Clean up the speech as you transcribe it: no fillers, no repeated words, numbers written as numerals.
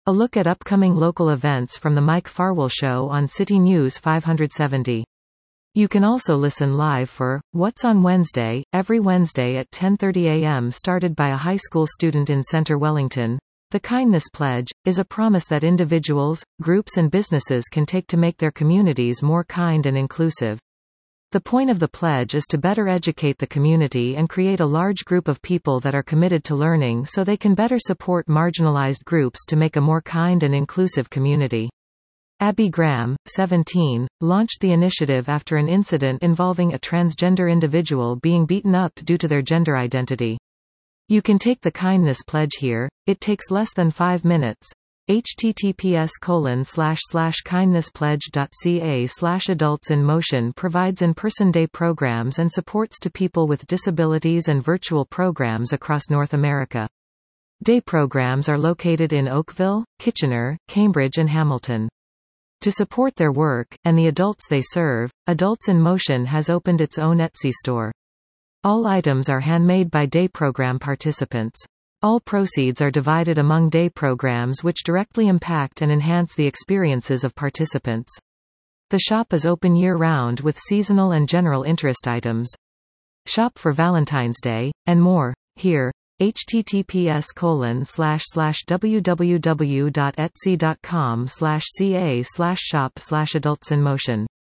A look at upcoming local events from The Mike Farwell Show on City News 570. You can also listen live for What's on Wednesday, every Wednesday at 10:30 a.m. started by a high school student in Centre Wellington. The Kindness Pledge is a promise that individuals, groups and businesses can take to make their communities more kind and inclusive. The point of the pledge is to better educate the community and create a large group of people that are committed to learning so they can better support marginalized groups to make a more kind and inclusive community. Abby Graham, 17, launched the initiative after an incident involving a transgender individual being beaten up due to their gender identity. You can take the Kindness Pledge here. It takes less than 5 minutes. https://kindnesspledge.ca/adultsinmotion provides in-person day programs and supports to people with disabilities and virtual programs across North America. Day programs are located in Oakville, Kitchener, Cambridge and Hamilton. To support their work, and the adults they serve, Adults in Motion has opened its own Etsy store. All items are handmade by day program participants. All proceeds are divided among day programs which directly impact and enhance the experiences of participants. The shop is open year-round with seasonal and general interest items. Shop for Valentine's Day, and more, here. https://www.etsy.com/ca/shop/adultsinmotion